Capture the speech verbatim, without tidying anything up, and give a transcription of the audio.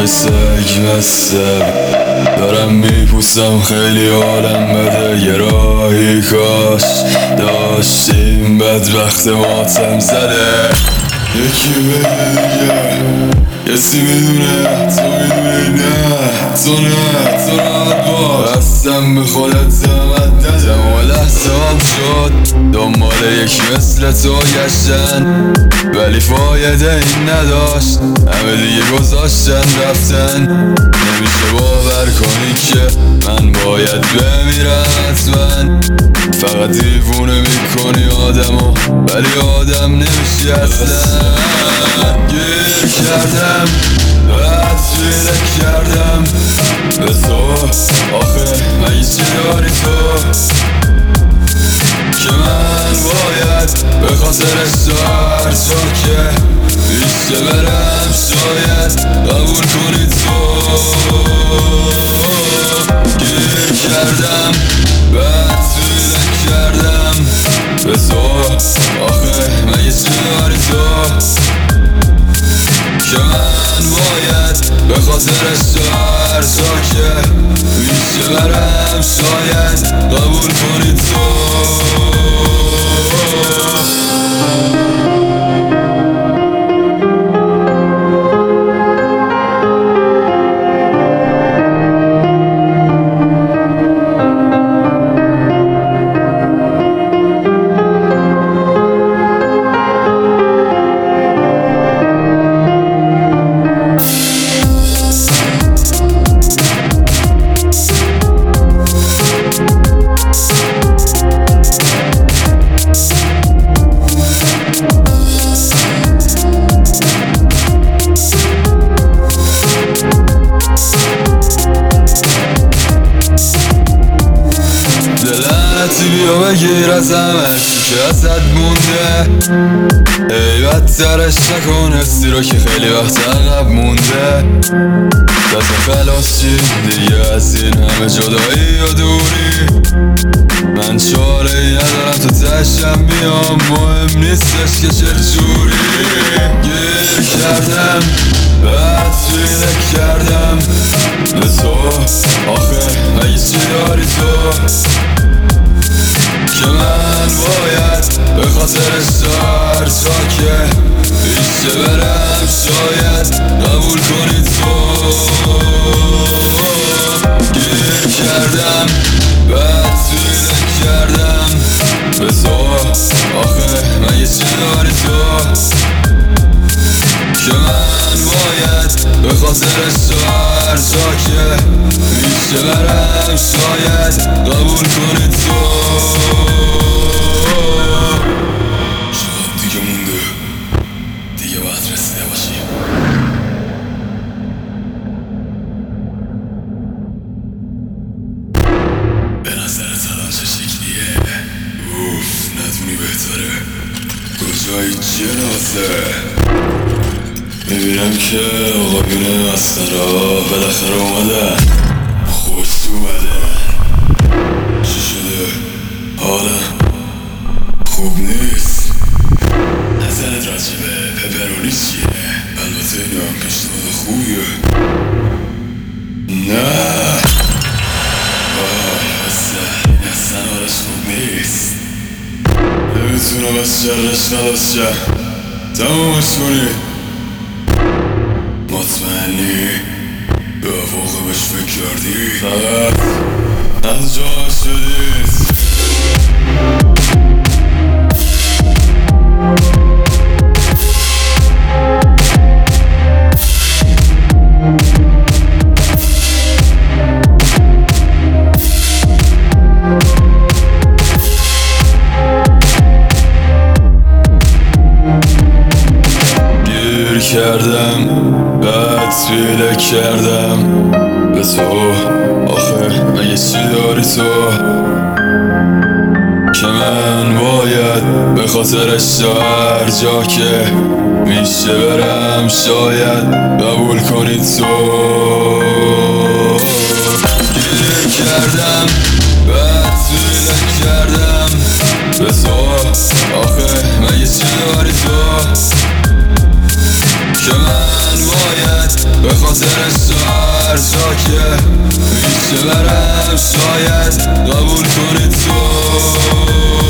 سگ مستم دارم میپوسم خیلی حالم بده یه راهی کاش داشتیم بدبخت ماتم زده یکی بگه کسی میدونه تو میدونی نه تو نه تو راحت باش بستم به خودت زمت دادم و لحظه هم شد دنبال یکی مثل تو گشتن ولی فایده این نداشت همه دیگه گذاشتن رفتن نمیشه باور کنی که من باید بمیرم حتما فقط دیوونه میکنی آدمو ولی آدم نمیشی اصلا گیر کردم بعد فیله کردم به تو آخه مگه چی داری تو که من باید به خاطرش تو هر جا که پیش برم شاید قبول کنی تو گیر کردم بعد فیله کردم به تو آخه مگه چی داری تو که من باید به خاطرش تو هر جا که پیش برم شاید قبول کنی تو بیا بگیر از همش که ازت مونده ای بدترش نکن حسی رو که خیلی وقت عقب مونده دست خلاص چی دیگه از این همه جدایی و دوری من چاره ای ندارم تو تشم میام مهم نیستش که چجوری گیر کردم بعد فیله کردم به تو آخه مگه چی داری تو که من باید به خاطرش تو هر جا که پیش برم شاید قبول کنی تو گیر کردم بعد فیله کردم به تو آخه مگه چی داری تو که من باید به خاطرش تو هر جا که پیش برم شاید قبول کنی تو شاید دیگه مونده دیگه باید رسیده باشی به نظرت الان چه شکلیه اوف ندونی بهتره کجایی جنازه میبینم که آقایون مسترا بالاخره اومدن خوش اومدن چی شده؟ حالم خوب نیست نظرت راجبه پپرونی چیه؟ البته اینو هم پیشنهاد خوبیه نه وای بسته این اصلا حالش خوب نیست نمیتونم از شرش خلاص شم تمامش کنی مطمئنی به واقع بهش فکر کردی فقط از جاش شدید گیر کردم بعد فیله کردم به تو آخه مگه چی داری تو که من باید به خاطرش تو هر جا که میشه برم شاید قبول کنی تو گیر کردم بعد فیله کردم به تو آخه مگه چی داری تو که من باید به خاطر سرزا که میشه برم شاید قبول کنی تو